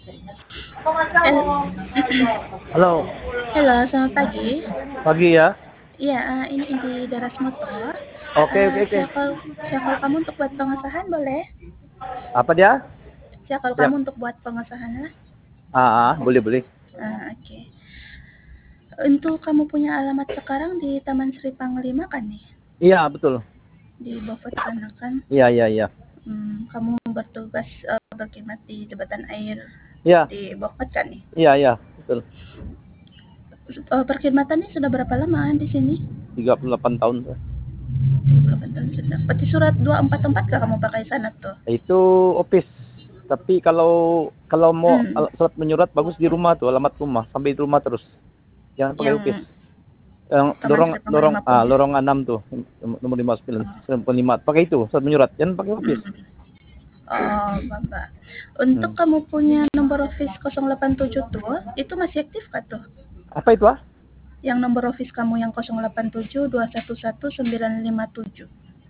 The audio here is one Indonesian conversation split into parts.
El Halo, Halo, selamat pagi. pagi ya. Iya, ini di Daras Motor. Oke, oke, oke. Saya call kamu untuk buat pengesahan boleh? Apa dia? Saya call Ya. kamu untuk buat pengesahan lah. Boleh, boleh. Oke. Untuk kamu punya alamat sekarang di Taman Sri Panglima kan nih? Iya, betul. Di Beaufort sana kan? Iya, iya, iya. Kamu bertugas berkhidmat di jembatan air Iya, di Beaufort kan nih? iya, iya, betul. Perkhidmatannya sudah berapa lama di sini? 38 tahun. 8 tahun sudah. Peti surat 244 kah kamu pakai sana tuh? Itu office. Tapi kalau mau Hmm. surat menyurat bagus di rumah tuh, alamat rumah. Sampai di rumah terus. Jangan pakai Yang office. Yang Taman Sri Panglima Publik. lorong 6 tuh, nomor 59, 95. Pakai itu, surat menyurat. Jangan pakai office. Oh, Bapak. Untuk kamu punya nomor office 087 tuh, itu masih aktif kah tuh? Apa itu, Yang nomor office kamu yang 087 211 957.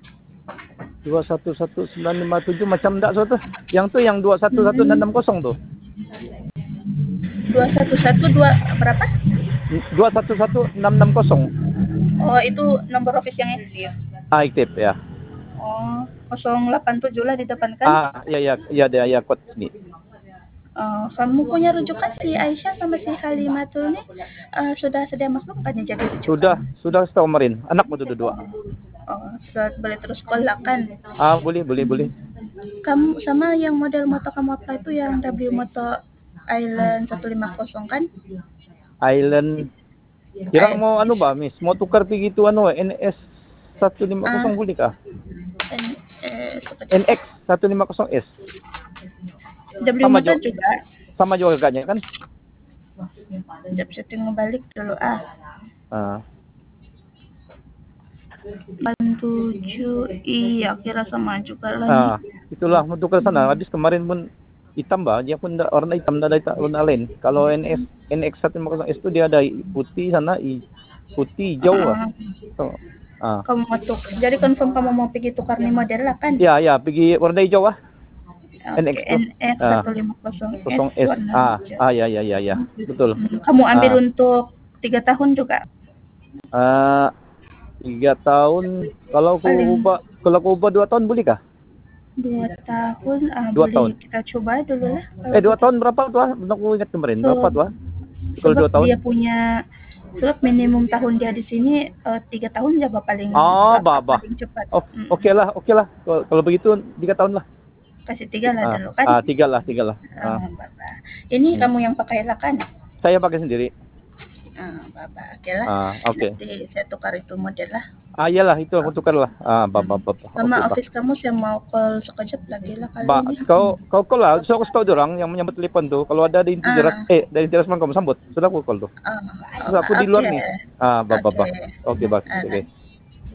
211957 macam enggak so tuh. Yang tuh yang 211660 tuh. 211 berapa? 211660. Oh, itu nomor office yang aktif. Aktif ya. Oh, 087 lah di depan kan? Iya, iya, iya, ada ya kod sini. Kamu punya rujukan si Aisyah sama si Halimah tuh nih sudah sedia maklum kan ya jadi rujukan? Sudah setahu kemarin. Anakmu tuh dua. Sudah boleh terus sekolah kan? Boleh, boleh, boleh. Kamu sama yang model motor kamu apply itu yang W Moto Island 150 kan? Island. Kira mau Miss, mau tukar pergi itu NS 150 boleh kah? NX 150S. W Moto juga. Sama juga harganya kan? Setting balik dulu 87 iya kira sama juga lah itulah mau tukar sana. Habis kemarin pun hitam dia pun warna hitam, ada warna lain. Kalau NX 150S itu dia ada putih sana, putih hijau kamu mau jadi confirm kamu mau pergi tukar nih model lah kan? Iya, pergi warna hijau NX 150S warna hijau. Iya, betul. Kamu ambil untuk 3 tahun juga? 3 tahun. Kalau aku ubah 2 tahun boleh kah? 2 tahun 2 boleh tahun. Kita coba dulu lah. 2 tahun berapa tuh? Aku ingat kemarin berapa tuh? Kalau 2 tahun dia punya minimum tahun dia di sini 3 tahun aja paling paling cepat. Oke lah. Kalau begitu 3 tahun lah. Kasih 3 lah dulu kan? 3 lah. Ini kamu yang pakai lah kan? Saya pakai sendiri. Bapak, oke lah. Nanti saya tukar itu model lah. Iyalah, itu aku tukar lah. Bapak. Sama office kamu saya mau call sekejap lagi lah kali ini. Kau lah. So aku tahu orang yang menyambut telepon tuh. Kalau ada di dari teras kamu sambut. Sudah aku call tuh. Terus aku di luar nih. Bapak. Oke, Bang. Oke.